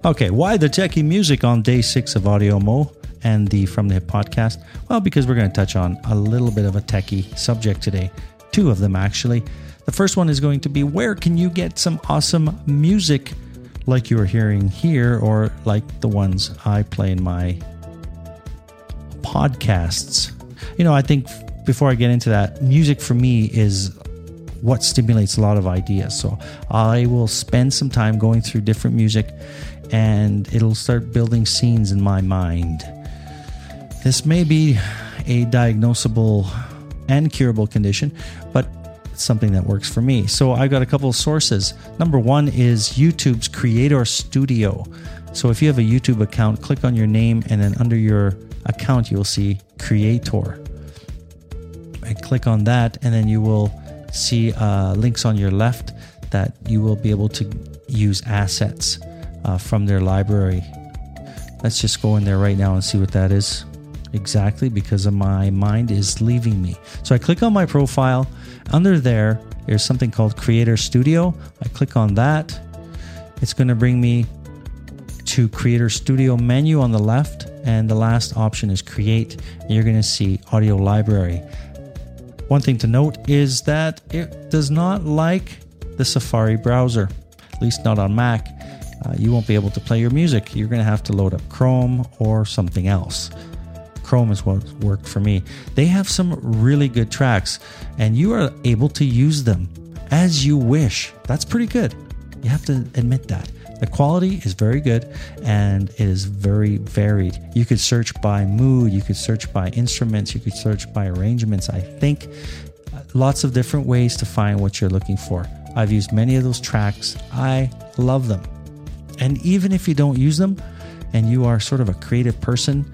Okay, why the techie music on day 6 of Audio Mo and the From the Hip podcast? Well, because we're going to touch on a little bit of a techie subject today. 2 of them, actually. The first one is going to be, where can you get some awesome music like you are hearing here, or like the ones I play in my podcasts? You know, I think before I get into that, music for me is what stimulates a lot of ideas. So I will spend some time going through different music, and it'll start building scenes in my mind. This may be a diagnosable and curable condition, but it's something that works for me. So I've got a couple of sources. Number 1 is YouTube's Creator Studio. So if you have a YouTube account, click on your name, and then under your account, you'll see Creator. And click on that, and then you will see links on your left that you will be able to use assets from their library. Let's just go in there right now and see what that is exactly, because my mind is leaving me. So I click on my profile. Under there's something called Creator Studio. I click on that. It's going to bring me to Creator Studio menu on the left, and the last option is Create, and you're going to see Audio Library. One thing to note is that it does not like the Safari browser, at least not on Mac. You won't be able to play your music. You're going to have to load up Chrome or something else. Chrome is what worked for me. They have some really good tracks, and you are able to use them as you wish. That's pretty good. You have to admit that. The quality is very good, and it is very varied. You could search by mood, you could search by instruments, you could search by arrangements. I think lots of different ways to find what you're looking for. I've used many of those tracks. I love them. And even if you don't use them and you are sort of a creative person,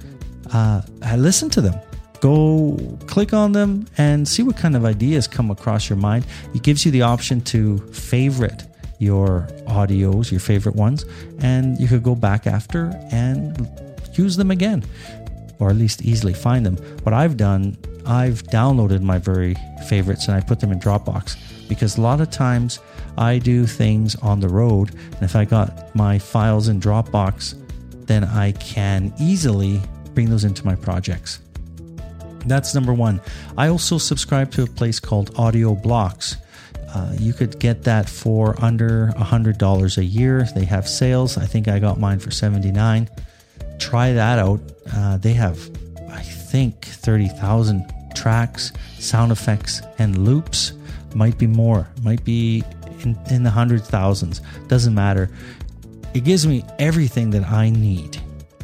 listen to them. Go click on them and see what kind of ideas come across your mind. It gives you the option to favorite your audios, your favorite ones, and you could go back after and use them again, or at least easily find them. What I've done, I've downloaded my very favorites and I put them in Dropbox, because a lot of times I do things on the road, and if I got my files in Dropbox, then I can easily bring those into my projects. That's number 1. I also subscribe to a place called Audio Blocks. You could get that for under $100 a year. They have sales. I think I got mine for $79. Try that out. They have, I think, 30,000 tracks, sound effects, and loops. Might be more. Might be in the hundred thousands. Doesn't matter. It gives me everything that I need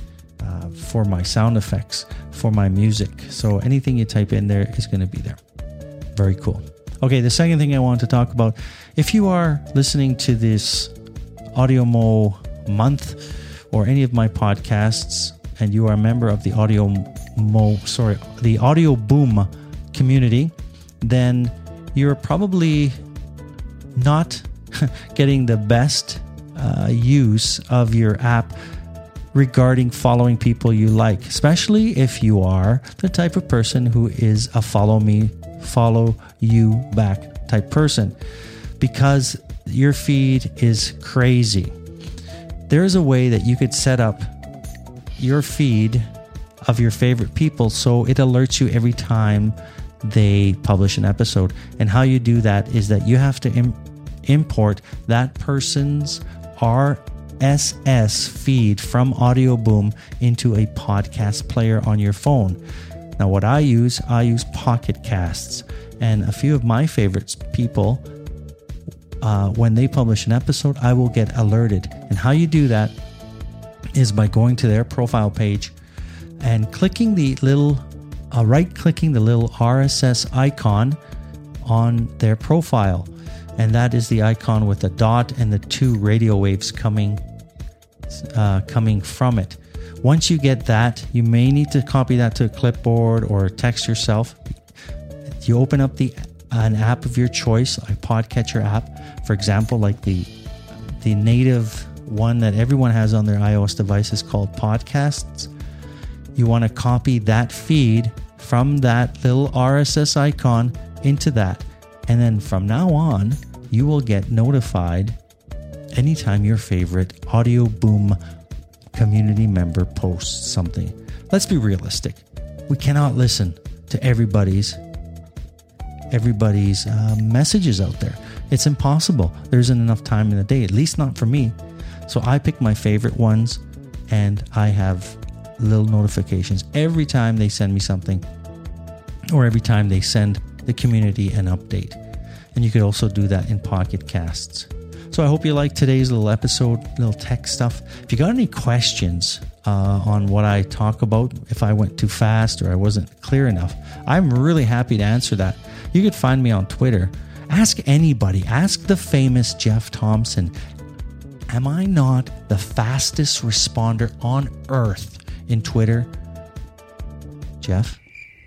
for my sound effects, for my music. So anything you type in there is going to be there. Very cool. Okay, the second thing I want to talk about, if you are listening to this Audio Mo month or any of my podcasts, and you are a member of the Audio Boom community, then you're probably not getting the best use of your app regarding following people you like, especially if you are the type of person who is a follow you back type person, because your feed is crazy. There is a way that you could set up your feed of your favorite people so it alerts you every time they publish an episode. And how you do that is that you have to import that person's RSS feed from Audio Boom into a podcast player on your phone. Now, what I use Pocket Casts, and a few of my favorite people, when they publish an episode, I will get alerted. And how you do that is by going to their profile page and clicking the little, right-clicking the little RSS icon on their profile. And that is the icon with a dot and the 2 radio waves coming from it. Once you get that, you may need to copy that to a clipboard or text yourself. You open up an app of your choice, a podcatcher app, for example, like the native one that everyone has on their iOS device is called Podcasts. You want to copy that feed from that little RSS icon into that. And then from now on, you will get notified anytime your favorite Audio Boom community member posts something. Let's be realistic. We cannot listen to everybody's messages out there. It's impossible. There isn't enough time in the day, at least not for me. So I pick my favorite ones, and I have little notifications every time they send me something, or every time they send the community an update. And you could also do that in Pocket Casts. So I hope you liked today's little episode, little tech stuff. If you got any questions on what I talk about, if I went too fast or I wasn't clear enough, I'm really happy to answer that. You could find me on Twitter. Ask anybody. Ask the famous Jeff Thompson. Am I not the fastest responder on earth in Twitter? Jeff?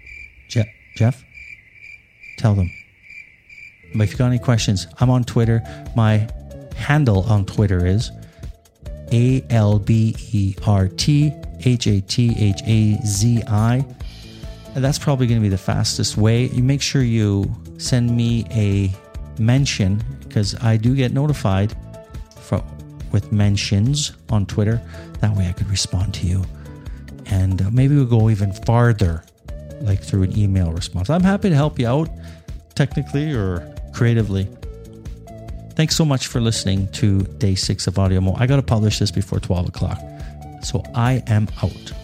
Tell them. But if you got any questions, I'm on Twitter. My handle on Twitter is ALBERTHATHAZI. And that's probably going to be the fastest way. You make sure you send me a mention, because I do get notified with mentions on Twitter. That way I could respond to you. And maybe we'll go even farther, like through an email response. I'm happy to help you out, technically or creatively. Thanks so much for listening to day 6 of Audio Mo. I got to publish this before 12 o'clock. So I am out.